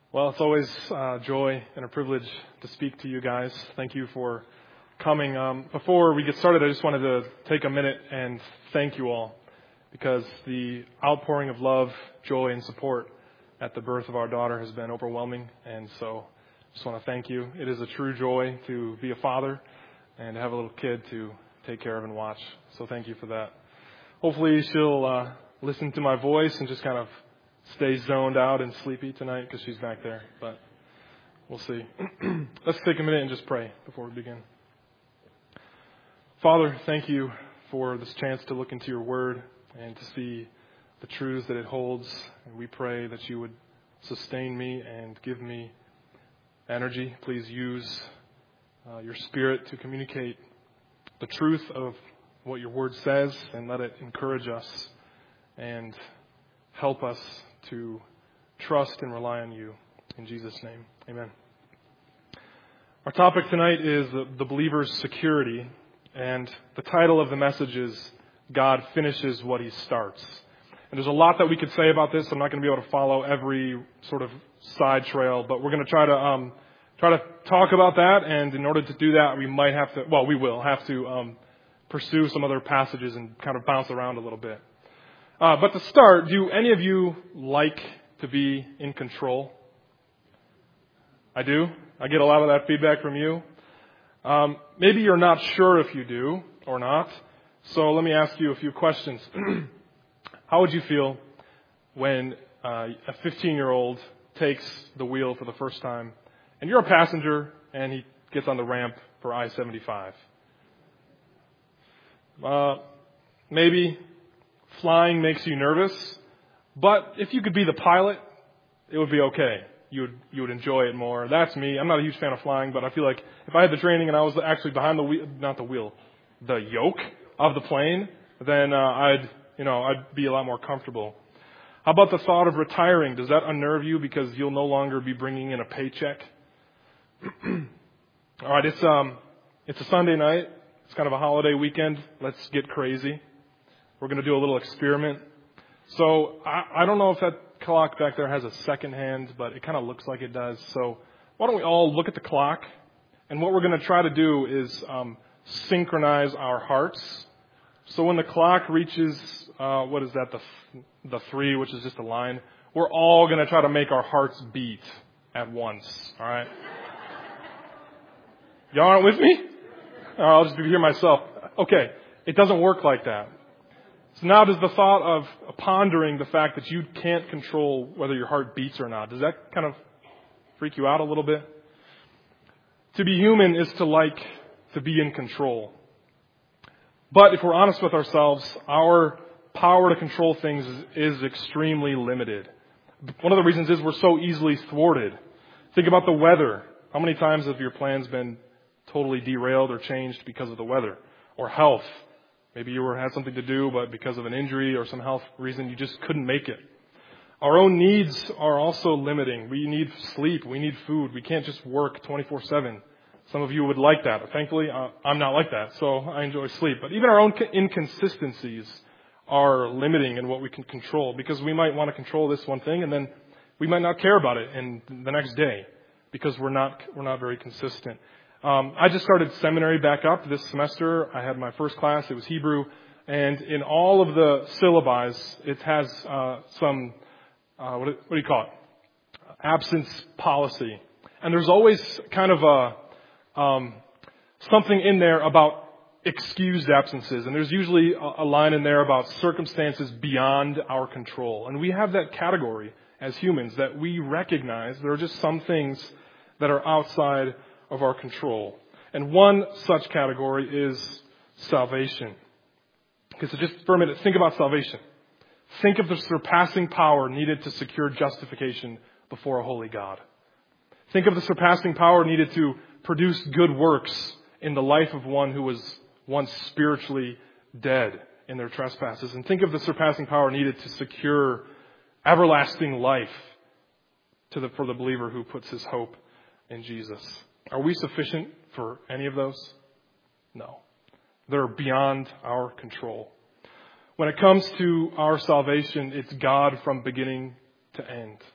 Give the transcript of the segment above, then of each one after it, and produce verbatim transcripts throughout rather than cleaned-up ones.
Well, it's always uh, joy and a privilege to speak to you guys. Thank you for coming. Um, before we get started, I just wanted to take a minute and thank you all, because the outpouring of love, joy, and support at the birth of our daughter has been overwhelming. And so I just want to thank you. It is a true joy to be a father and to have a little kid to take care of and watch. So thank you for that. Hopefully she'll uh, listen to my voice and just kind of stay zoned out and sleepy tonight because she's back there. But we'll see. Let's take a minute and just pray before we begin. Father, thank you for this chance to look into your word and to see the truths that it holds. And we pray that you would sustain me and give me energy. Please use uh, your spirit to communicate the truth of what your word says, and let it encourage us and help us to trust and rely on you. In Jesus' name, amen. Our topic tonight is the, the believer's security, and the title of the message is God Finishes What He Starts. And there's a lot that we could say about this. I'm not going to be able to follow every sort of side trail, but we're going to try to um, try to talk about that. And in order to do that, we might have to, well, we will have to um, pursue some other passages and kind of bounce around a little bit. Uh, but to start, do any of you like to be in control? I do. I get a lot of that feedback from you. Um, maybe you're not sure if you do or not. So let me ask you a few questions. How would you feel when uh, a fifteen-year-old takes the wheel for the first time, and you're a passenger, and he gets on the ramp for I seventy-five? Uh, maybe flying makes you nervous, but if you could be the pilot, it would be okay. You would you would enjoy it more. That's me. I'm not a huge fan of flying, but I feel like if I had the training and I was actually behind the wheel, not the wheel, the yoke of the plane, then uh, I'd you know I'd be a lot more comfortable. How about the thought of retiring? Does that unnerve you because you'll no longer be bringing in a paycheck? All right, it's um it's a Sunday night. It's kind of a holiday weekend. Let's get crazy. We're going to do a little experiment. So I, I don't know if that clock back there has a second hand, but it kind of looks like it does. So why don't we all look at the clock? And what we're going to try to do is um, synchronize our hearts. So when the clock reaches, uh, what is that, the the three, which is just a line, we're all going to try to make our hearts beat at once. All right? Y'all aren't with me? Or I'll just be here myself. Okay, it doesn't work like that. So now does the thought of pondering the fact that you can't control whether your heart beats or not, does that kind of freak you out a little bit? To be human is to like to be in control. But if we're honest with ourselves, our power to control things is, is extremely limited. One of the reasons is we're so easily thwarted. Think about the weather. How many times have your plans been totally derailed or changed because of the weather? Or health. Maybe you were had something to do, but because of an injury or some health reason, you just couldn't make it. Our own needs are also limiting. We need sleep. We need food. We can't just work twenty-four seven. Some of you would like that. Thankfully, uh, I'm not like that, so I enjoy sleep. But even our own inconsistencies are limiting in what we can control, because we might want to control this one thing, and then we might not care about it in the next day because we're not we're not very consistent. Um, I just started seminary back up this semester. I had my first class. It was Hebrew. And in all of the syllabi, it has uh, some, uh, what, what do you call it? Absence policy. And there's always kind of a um, something in there about excused absences. And there's usually a, a line in there about circumstances beyond our control. And we have that category as humans, that we recognize there are just some things that are outside of our control. And one such category is salvation. Okay, so just for a minute, think about salvation. Think of the surpassing power needed to secure justification before a holy God. Think of the surpassing power needed to produce good works in the life of one who was once spiritually dead in their trespasses. And think of the surpassing power needed to secure everlasting life to the, for the believer who puts his hope in Jesus. Are we sufficient for any of those? No. They're beyond our control. When it comes to our salvation, it's God from beginning to end.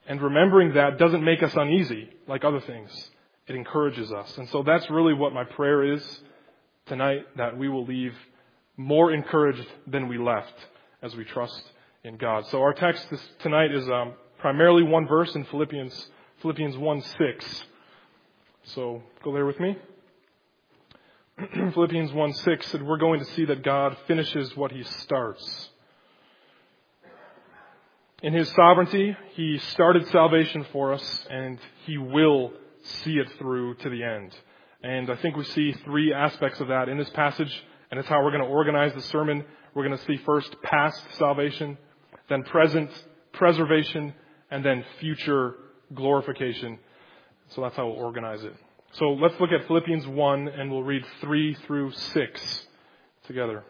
And remembering that doesn't make us uneasy like other things. It encourages us. And so that's really what my prayer is tonight, that we will leave more encouraged than we left as we trust in God. So our text this, tonight is um, primarily one verse in Philippians, Philippians one six. So go there with me. Philippians one six, and we're going to see that God finishes what He starts. In His sovereignty, He started salvation for us, and He will see it through to the end. And I think we see three aspects of that in this passage, and it's how we're going to organize the sermon. We're going to see first past salvation, then present preservation, and then future glorification. So that's how we'll organize it. So let's look at Philippians one, and we'll read three through six together.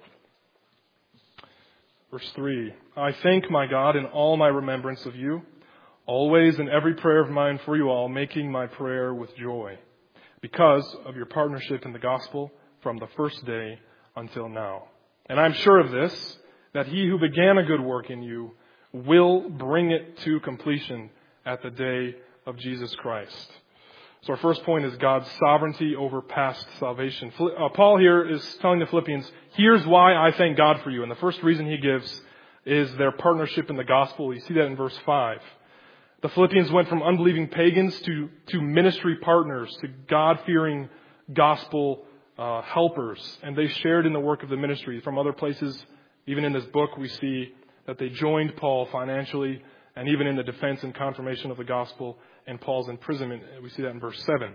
Verse three, I thank my God in all my remembrance of you, always in every prayer of mine for you all, making my prayer with joy, because of your partnership in the gospel from the first day until now. And I'm sure of this, that He who began a good work in you will bring it to completion at the day of Jesus Christ. So our first point is God's sovereignty over past salvation. Uh, Paul here is telling the Philippians, here's why I thank God for you. And the first reason he gives is their partnership in the gospel. You see that in verse five. The Philippians went from unbelieving pagans to, to ministry partners, to God-fearing gospel uh, helpers. And they shared in the work of the ministry. From other places, even in this book, we see that they joined Paul financially, and even in the defense and confirmation of the gospel and Paul's imprisonment. We see that in verse seven.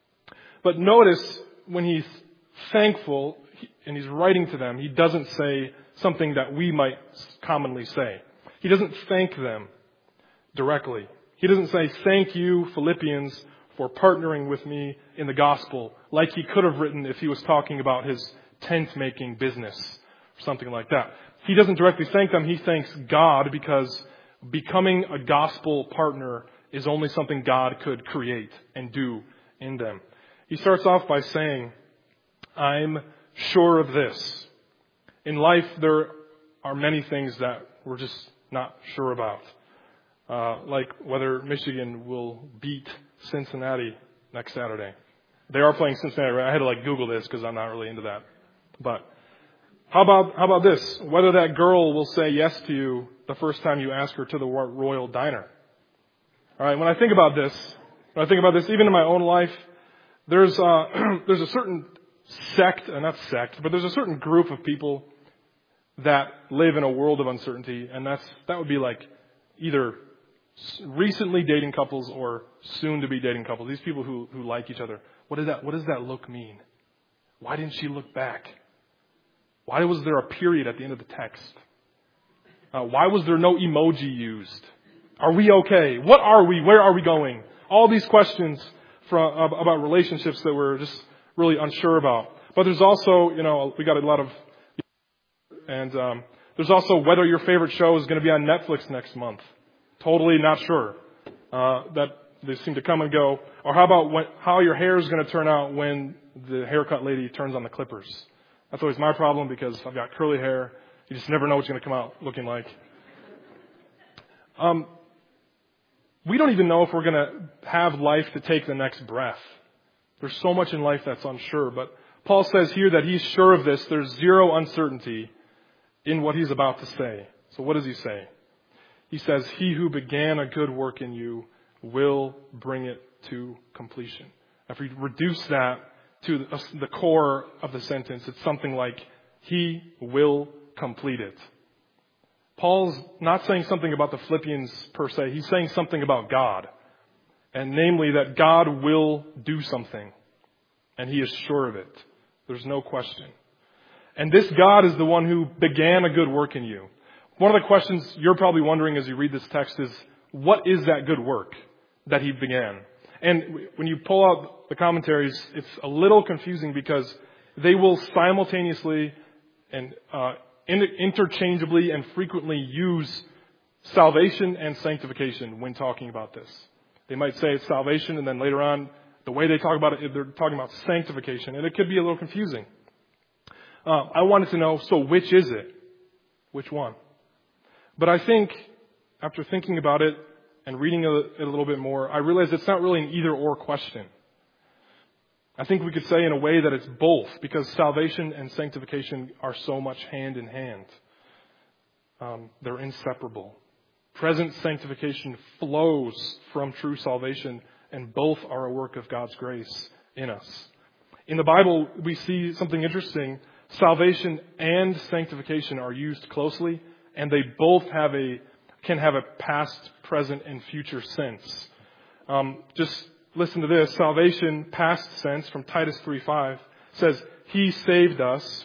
But notice when he's thankful and he's writing to them, he doesn't say something that we might commonly say. He doesn't thank them directly. He doesn't say, thank you, Philippians, for partnering with me in the gospel, like he could have written if he was talking about his tent-making business or something like that. He doesn't directly thank them. He thanks God because becoming a gospel partner is only something God could create and do in them. He starts off by saying, I'm sure of this. In life, there are many things that we're just not sure about. Uh, like whether Michigan will beat Cincinnati next Saturday. They are playing Cincinnati, right? I had to like Google this because I'm not really into that. But how about, how about this? Whether that girl will say yes to you the first time you ask her to the Royal Diner. All right, when I think about this, when I think about this, even in my own life, there's uh, there's a certain sect, uh, not sect, but there's a certain group of people that live in a world of uncertainty, and that's that would be like either recently dating couples or soon to be dating couples. These people who who like each other. What does that What does that look mean? Why didn't she look back? Why was there a period at the end of the text? Uh, why was there no emoji used? Are we okay? What are we? Where are we going? All these questions from, uh, about relationships that we're just really unsure about. But there's also, you know, we got a lot of, and um, there's also whether your favorite show is going to be on Netflix next month. Totally not sure. Uh, that they seem to come and go. Or how about when, how your hair is going to turn out when the haircut lady turns on the clippers? That's always my problem because I've got curly hair. You just never know what's going to come out looking like. Um, we don't even know if we're going to have life to take the next breath. There's so much in life that's unsure. But Paul says here that he's sure of this. There's zero uncertainty in what he's about to say. So what does he say? He says, he who began a good work in you will bring it to completion. If we reduce that to the core of the sentence, it's something like, he will complete it. Paul's not saying something about the Philippians per se. He's saying something about God. And namely that God will do something. And he is sure of it. There's no question. And this God is the one who began a good work in you. One of the questions you're probably wondering as you read this text is, what is that good work that he began? And when you pull out the commentaries, it's a little confusing because they will simultaneously and uh, interchangeably and frequently use salvation and sanctification when talking about this. They might say it's salvation, and then later on, the way they talk about it, they're talking about sanctification, and it could be a little confusing. Uh, I wanted to know, so which is it? Which one? But I think, after thinking about it, and reading it a little bit more, I realized it's not really an either-or question. I think we could say in a way that it's both, because salvation and sanctification are so much hand in hand. Um, they're inseparable. Present sanctification flows from true salvation, and both are a work of God's grace in us. In the Bible, we see something interesting. Salvation and sanctification are used closely, and they both have a can have a past, present, and future sense. Um, just listen to this. Salvation, past sense, from Titus three five, says, He saved us,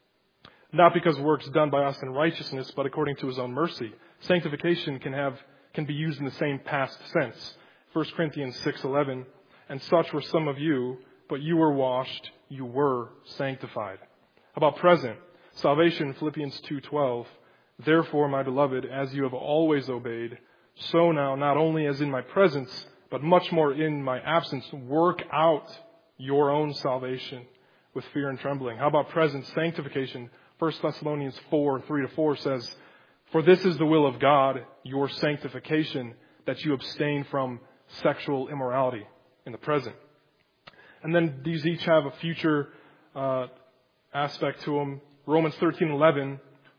not because of works done by us in righteousness, but according to His own mercy. Sanctification can have can be used in the same past sense. First Corinthians six eleven, and such were some of you, but you were washed, you were sanctified. How about present? Salvation, Philippians two twelve. Therefore, my beloved, as you have always obeyed, so now, not only as in my presence, but much more in my absence, work out your own salvation with fear and trembling. How about present? Sanctification. First Thessalonians four three to four says, For this is the will of God, your sanctification, that you abstain from sexual immorality in the present. And then these each have a future uh, aspect to them. Romans thirteen eleven,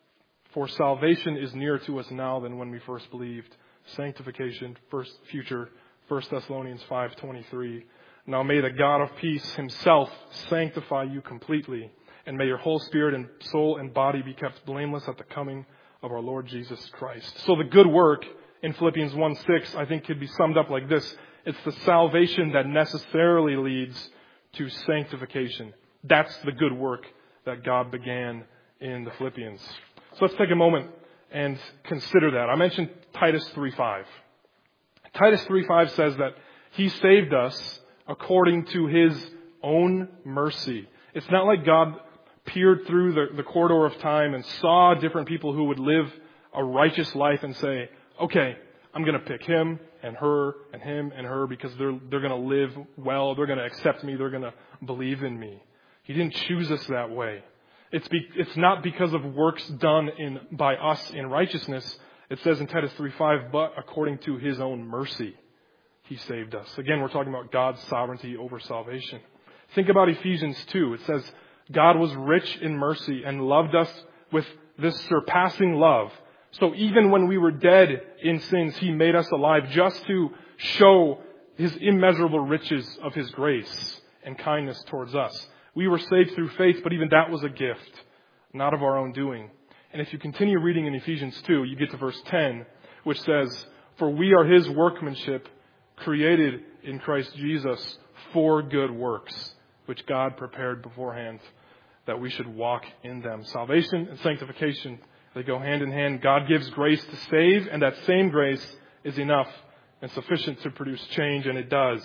for salvation is nearer to us now than when we first believed. Sanctification, first future, First Thessalonians five twenty-three. Now may the God of peace Himself sanctify you completely, and may your whole spirit and soul and body be kept blameless at the coming of our Lord Jesus Christ. So the good work in Philippians one six, I think, could be summed up like this. It's the salvation that necessarily leads to sanctification. That's the good work that God began in the Philippians. So let's take a moment and consider that. I mentioned Titus three five. Titus three five says that He saved us according to His own mercy. It's not like God peered through the, the corridor of time and saw different people who would live a righteous life and say, okay, I'm going to pick him and her and him and her because they're they're going to live well, they're going to accept me, they're going to believe in me. He didn't choose us that way. It's be, it's not because of works done in by us in righteousness. It says in Titus three five, but according to His own mercy, He saved us. Again, we're talking about God's sovereignty over salvation. Think about Ephesians two. It says, God was rich in mercy and loved us with this surpassing love. So even when we were dead in sins, He made us alive just to show His immeasurable riches of His grace and kindness towards us. We were saved through faith, but even that was a gift, not of our own doing. And if you continue reading in Ephesians two, you get to verse ten, which says, For we are His workmanship, created in Christ Jesus for good works, which God prepared beforehand that we should walk in them. Salvation and sanctification, they go hand in hand. God gives grace to save, and that same grace is enough and sufficient to produce change, and it does.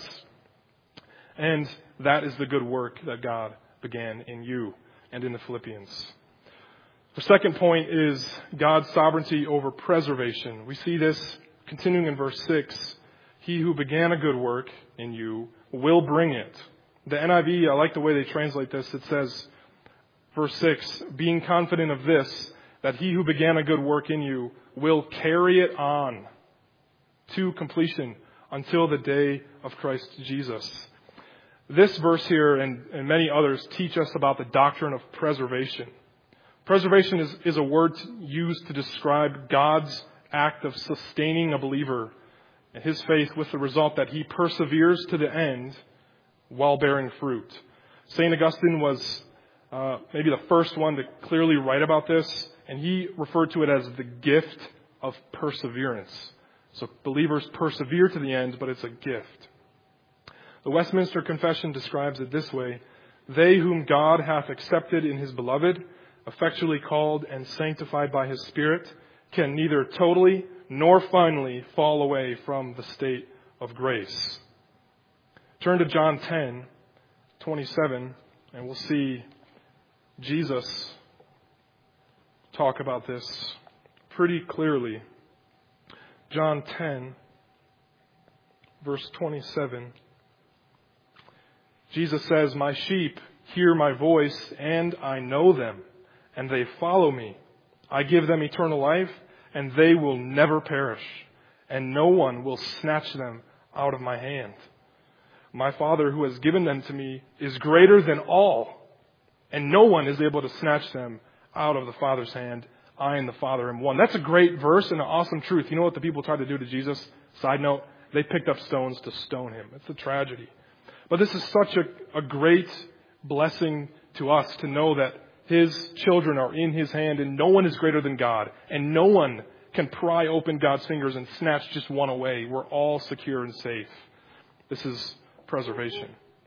And that is the good work that God began in you and in the Philippians. The second point is God's sovereignty over preservation. We see this continuing in verse six. He who began a good work in you will bring it. The N I V, I like the way they translate this. It says, verse six, being confident of this, that He who began a good work in you will carry it on to completion until the day of Christ Jesus. This verse here and, and many others teach us about the doctrine of preservation. Preservation is, is a word used to describe God's act of sustaining a believer and his faith with the result that he perseveres to the end while bearing fruit. Saint Augustine was uh, maybe the first one to clearly write about this, and he referred to it as the gift of perseverance. So believers persevere to the end, but it's a gift. The Westminster Confession describes it this way: they whom God hath accepted in His beloved, effectually called and sanctified by His Spirit, can neither totally nor finally fall away from the state of grace. Turn to John ten twenty-seven, and we'll see Jesus talk about this pretty clearly. John ten, verse twenty-seven. Jesus says, my sheep hear my voice, and I know them, and they follow me. I give them eternal life, and they will never perish, and no one will snatch them out of my hand. My Father who has given them to me is greater than all, and no one is able to snatch them out of the Father's hand. I and the Father am one. That's a great verse and an awesome truth. You know what the people tried to do to Jesus? Side note, they picked up stones to stone him. It's a tragedy. But this is such a, a great blessing to us to know that his children are in his hand and no one is greater than God. And no one can pry open God's fingers and snatch just one away. We're all secure and safe. This is preservation.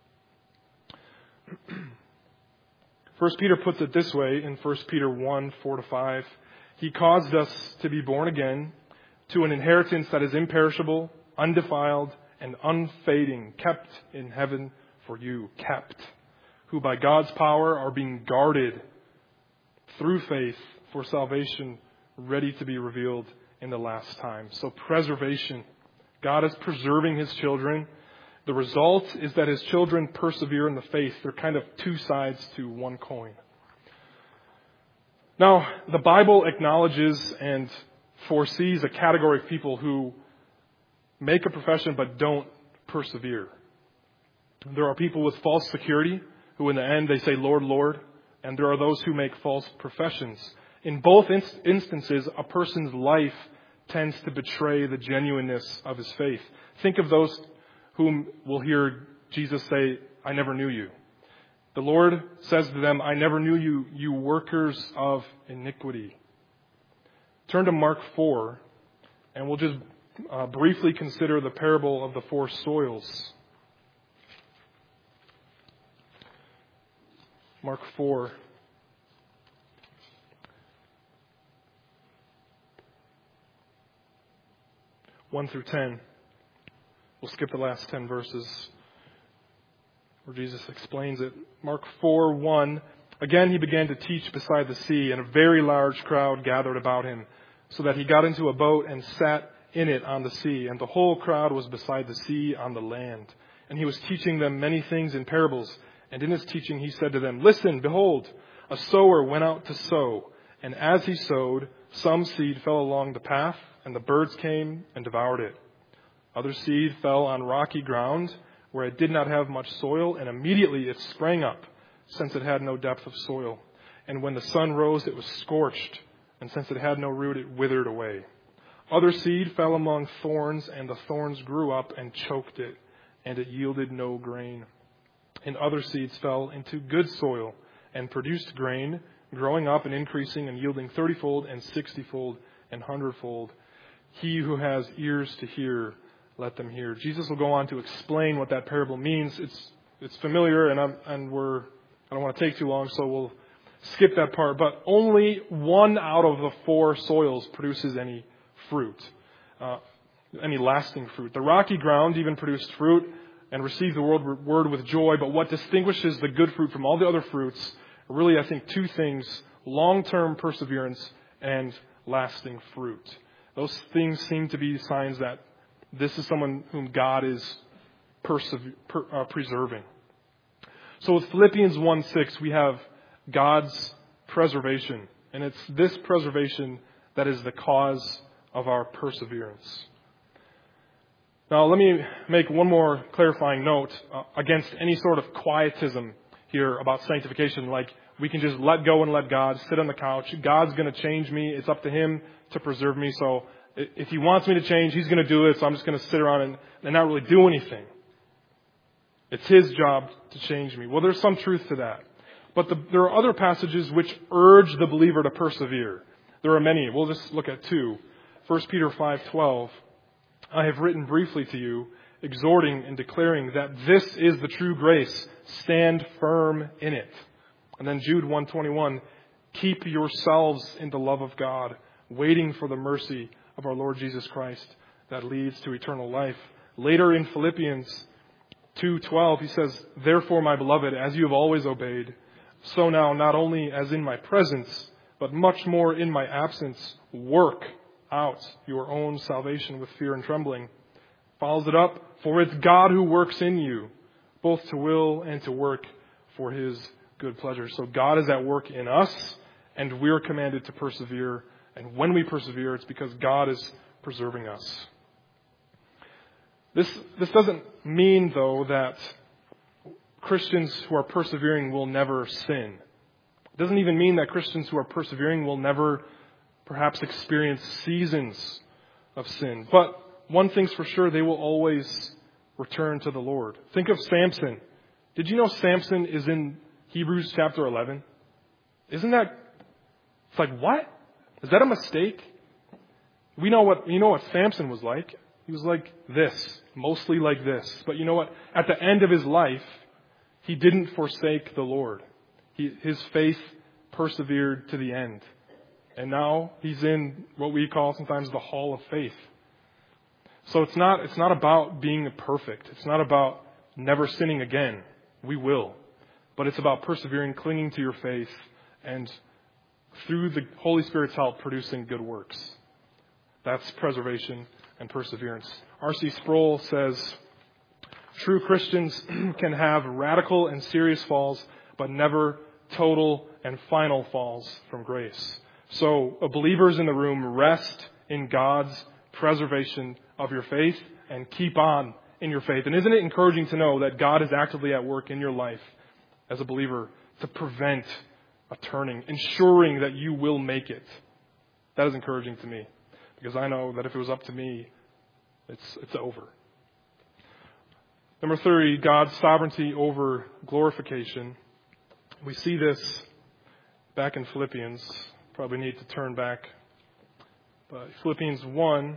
First Peter puts it this way in First Peter one, four to five. He caused us to be born again to an inheritance that is imperishable, undefiled, and unfading, kept in heaven for you, kept, who by God's power are being guarded through faith for salvation, ready to be revealed in the last time. So preservation. God is preserving his children. The result is that his children persevere in the faith. They're kind of two sides to one coin. Now, the Bible acknowledges and foresees a category of people who make a profession but don't persevere. There are people with false security who in the end they say, Lord, Lord. And there are those who make false professions. In both inst- instances, a person's life tends to betray the genuineness of his faith. Think of those whom will hear Jesus say, I never knew you. The Lord says to them, I never knew you, you workers of iniquity. Turn to Mark four, and we'll just uh, briefly consider the parable of the four soils. Mark four. one through ten. We'll skip the last ten verses where Jesus explains it. Mark four, one. Again he began to teach beside the sea, and a very large crowd gathered about him, so that he got into a boat and sat in it on the sea, and the whole crowd was beside the sea on the land. And he was teaching them many things in parables. And in his teaching he said to them, Listen, behold, a sower went out to sow. And as he sowed, some seed fell along the path, and the birds came and devoured it. Other seed fell on rocky ground, where it did not have much soil, and immediately it sprang up, since it had no depth of soil. And when the sun rose, it was scorched, and since it had no root, it withered away. Other seed fell among thorns, and the thorns grew up and choked it, and it yielded no grain. And other seeds fell into good soil and produced grain, growing up and increasing and yielding thirtyfold and sixtyfold and hundredfold. He who has ears to hear, let them hear. Jesus will go on to explain what that parable means. It's it's familiar, and I'm, and we're I don't want to take too long, so we'll skip that part. But only one out of the four soils produces any fruit, uh, any lasting fruit. The rocky ground even produced fruit and received the word with joy. But what distinguishes the good fruit from all the other fruits are really, I think, two things: long-term perseverance and lasting fruit. Those things seem to be signs that this is someone whom God is persever- per, uh, preserving. So with Philippians one six, we have God's preservation. And it's this preservation that is the cause of our perseverance. Now, let me make one more clarifying note uh, against any sort of quietism here about sanctification. Like, we can just let go and let God, sit on the couch. God's going to change me. It's up to him to preserve me. So if he wants me to change, he's going to do it. So I'm just going to sit around and, and not really do anything. It's his job to change me. Well, there's some truth to that. But the, there are other passages which urge the believer to persevere. There are many. We'll just look at two. First Peter five twelve. I have written briefly to you, exhorting and declaring that this is the true grace. Stand firm in it. And then Jude one twenty-one. Keep yourselves in the love of God, waiting for the mercy of our Lord Jesus Christ that leads to eternal life. Later in Philippians two twelve, he says, Therefore, my beloved, as you have always obeyed, so now, not only as in my presence, but much more in my absence, work out your own salvation with fear and trembling. Follows it up, for it's God who works in you, both to will and to work for his good pleasure. So God is at work in us, and we're commanded to persevere. And when we persevere, it's because God is preserving us. This, this doesn't mean, though, that Christians who are persevering will never sin. It doesn't even mean that Christians who are persevering will never perhaps experience seasons of sin. But one thing's for sure, they will always return to the Lord. Think of Samson. Did you know Samson is in Hebrews chapter eleven? Isn't that, it's like, what? Is that a mistake? We know what, you know what Samson was like. He was like this, mostly like this. But you know what? At the end of his life, he didn't forsake the Lord. He, his faith persevered to the end. And now he's in what we call sometimes the hall of faith. So it's not, it's not about being perfect. It's not about never sinning again. We will. But it's about persevering, clinging to your faith, and through the Holy Spirit's help, producing good works. That's preservation and perseverance. R C Sproul says, true Christians can have radical and serious falls, but never total and final falls from grace. So, uh, believers in the room, rest in God's preservation of your faith and keep on in your faith. And isn't it encouraging to know that God is actively at work in your life as a believer to prevent a turning, ensuring that you will make it? That is encouraging to me, because I know that if it was up to me, it's it's over. Number three, God's sovereignty over glorification. We see this back in Philippians. Probably need to turn back. But Philippians one.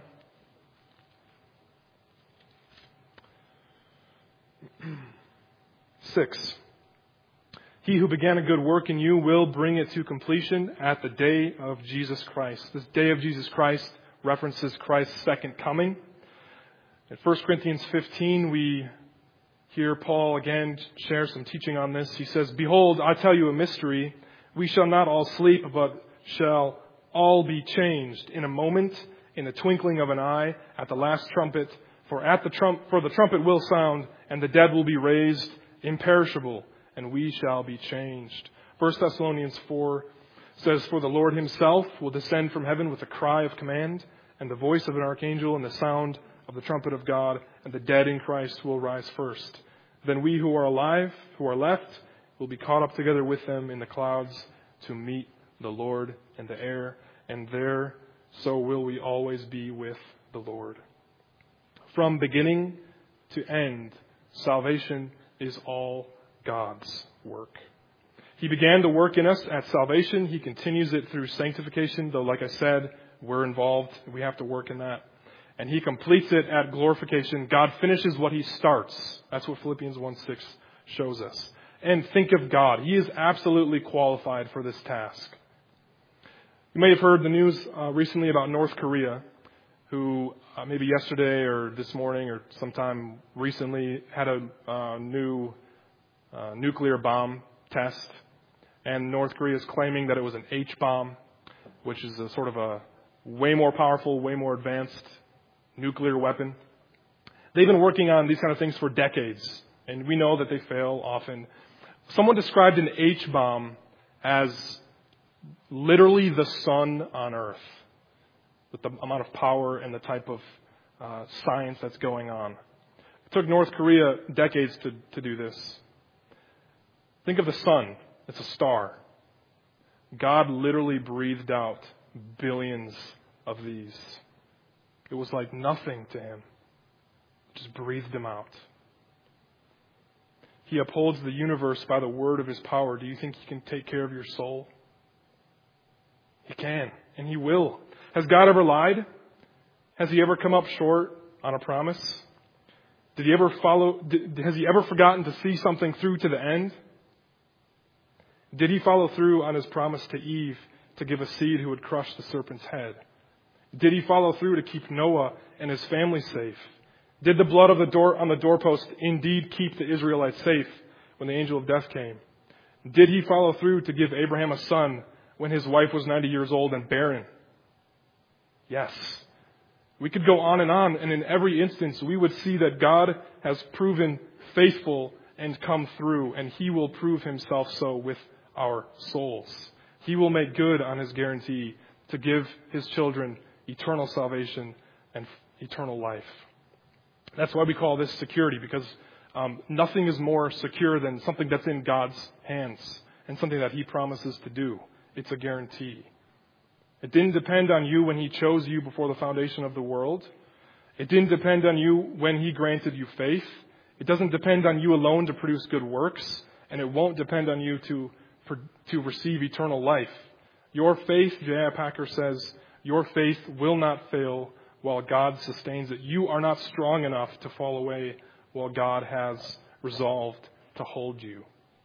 Six. He who began a good work in you will bring it to completion at the day of Jesus Christ. This day of Jesus Christ references Christ's second coming. In First Corinthians fifteen, we hear Paul again share some teaching on this. He says, behold, I tell you a mystery. We shall not all sleep, but shall all be changed in a moment, in the twinkling of an eye, at the last trumpet. For at the trump, for the trumpet will sound, and the dead will be raised imperishable, and we shall be changed. First Thessalonians four says, for the Lord himself will descend from heaven with a cry of command, and the voice of an archangel, and the sound of the trumpet of God, and the dead in Christ will rise first. Then we who are alive, who are left, will be caught up together with them in the clouds to meet the Lord in the air, and there so will we always be with the Lord. From beginning to end, salvation is all God's work. He began to work in us at salvation. He continues it through sanctification, though, like I said, we're involved. We have to work in that. And he completes it at glorification. God finishes what he starts. That's what Philippians one six shows us. And think of God. He is absolutely qualified for this task. You may have heard the news uh, recently about North Korea, who uh, maybe yesterday or this morning or sometime recently had a uh, new uh, nuclear bomb test. And North Korea is claiming that it was an H-bomb, which is a sort of a way more powerful, way more advanced nuclear weapon. They've been working on these kind of things for decades, and we know that they fail often. Someone described an H-bomb as literally the sun on Earth, with the amount of power and the type of uh, science that's going on. It took North Korea decades to, to do this. Think of the sun. It's a star. God literally breathed out billions of these. It was like nothing to him. Just breathed them out. He upholds the universe by the word of his power. Do you think he can take care of your soul? He can, and he will. Has God ever lied? Has he ever come up short on a promise? Did he ever follow? Did, has he ever forgotten to see something through to the end? Did he follow through on his promise to Eve to give a seed who would crush the serpent's head? Did he follow through to keep Noah and his family safe? Did the blood of the door on the doorpost indeed keep the Israelites safe when the angel of death came? Did he follow through to give Abraham a son when his wife was ninety years old and barren? Yes. We could go on and on, and in every instance we would see that God has proven faithful and come through, and he will prove himself so with our souls. He will make good on his guarantee to give his children eternal salvation and eternal life. That's why we call this security, because um, nothing is more secure than something that's in God's hands and something that He promises to do. It's a guarantee. It didn't depend on you when He chose you before the foundation of the world. It didn't depend on you when He granted you faith. It doesn't depend on you alone to produce good works, and it won't depend on you to, to receive eternal life. Your faith, J I Packer says, your faith will not fail while God sustains it. You are not strong enough to fall away while God has resolved to hold you.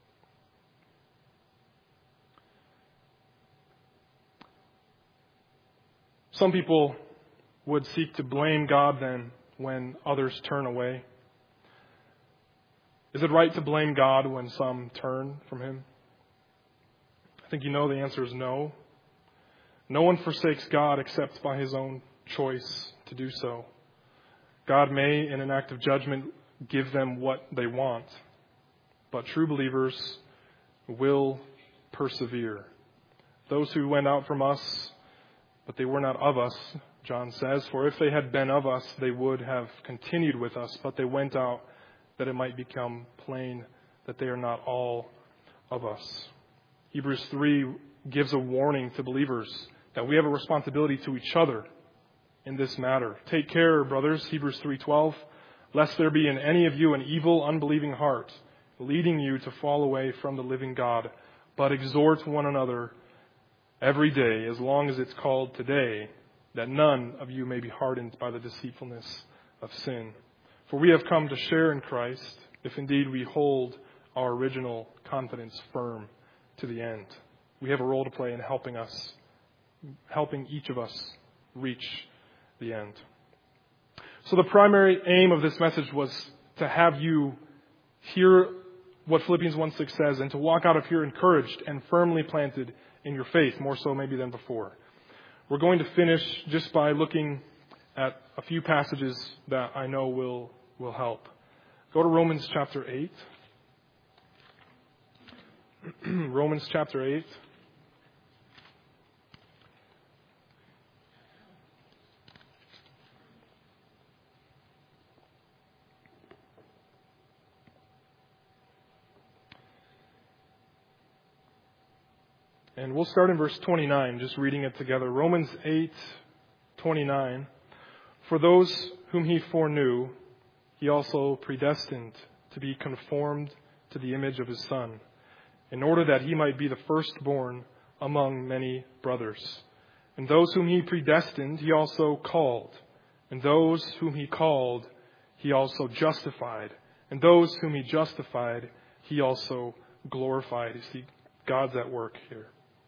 Some people would seek to blame God then when others turn away. Is it right to blame God when some turn from Him? I think you know the answer is no. No one forsakes God except by his own choice to do so. God may, in an act of judgment, give them what they want, but true believers will persevere. Those who went out from us, but they were not of us, John says, for if they had been of us, they would have continued with us, but they went out that it might become plain that they are not all of us. Hebrews three gives a warning to believers that we have a responsibility to each other in this matter. Take care, brothers, Hebrews three twelve, lest there be in any of you an evil, unbelieving heart, leading you to fall away from the living God, but exhort one another every day, as long as it's called today, that none of you may be hardened by the deceitfulness of sin. For we have come to share in Christ, if indeed we hold our original confidence firm to the end. We have a role to play in helping us, helping each of us reach the end. So the primary aim of this message was to have you hear what Philippians one six says and to walk out of here encouraged and firmly planted in your faith, more so maybe than before. We're going to finish just by looking at a few passages that I know will, will help. Go to Romans chapter eight. Romans chapter eight. And we'll start in verse twenty-nine, just reading it together. Romans eight twenty-nine. For those whom He foreknew, He also predestined to be conformed to the image of His Son, in order that He might be the firstborn among many brothers. And those whom He predestined, He also called. And those whom He called, He also justified. And those whom He justified, He also glorified. You see, God's at work here.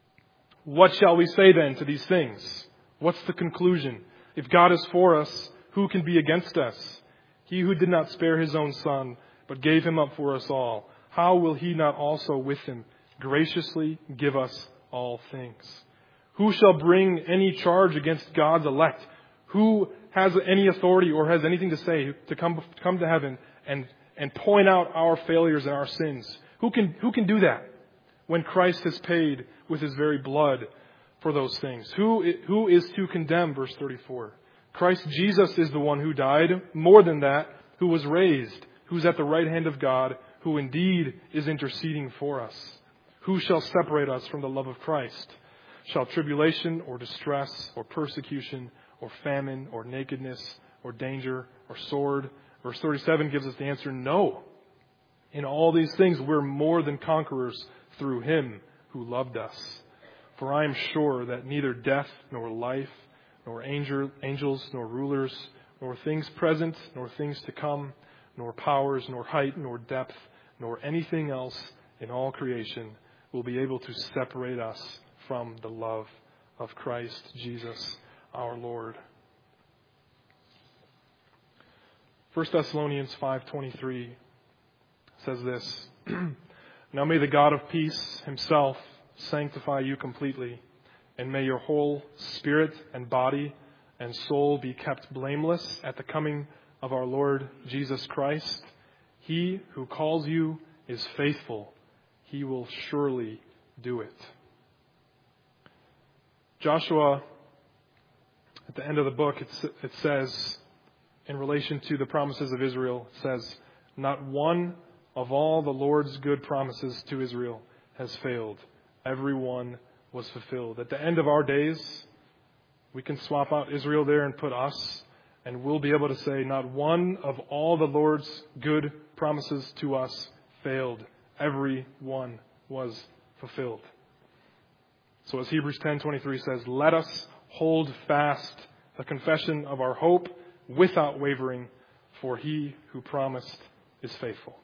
What shall we say then to these things? What's the conclusion? If God is for us, who can be against us? He who did not spare His own Son, but gave Him up for us all, how will He not also with Him graciously give us all things? Who shall bring any charge against God's elect? Who has any authority or has anything to say to come, come to heaven and, and point out our failures and our sins? Who can, who can do that when Christ has paid with His very blood for those things? Who, who is to condemn? Verse thirty-four. Christ Jesus is the one who died, more than that, who was raised, who's at the right hand of God, who indeed is interceding for us. Who shall separate us from the love of Christ? Shall tribulation or distress or persecution or famine or nakedness or danger or sword? Verse thirty-seven gives us the answer, no. In all these things we're more than conquerors through Him who loved us. For I am sure that neither death nor life, nor angel, angels, nor rulers, nor things present, nor things to come, nor powers, nor height, nor depth, nor anything else in all creation will be able to separate us from the love of Christ Jesus our Lord. First Thessalonians five twenty-three says this, Now may the God of peace Himself sanctify you completely, and may your whole spirit and body and soul be kept blameless at the coming of our Lord Jesus Christ. He who calls you is faithful. He will surely do it. Joshua, at the end of the book, it, it says, in relation to the promises of Israel says, not one of all the Lord's good promises to Israel has failed. Every one was fulfilled. At the end of our days, we can swap out Israel there and put us, and we'll be able to say, not one of all the Lord's good promises to us failed. Every one was fulfilled. So as Hebrews ten twenty-three says, let us hold fast the confession of our hope without wavering, for he who promised is faithful.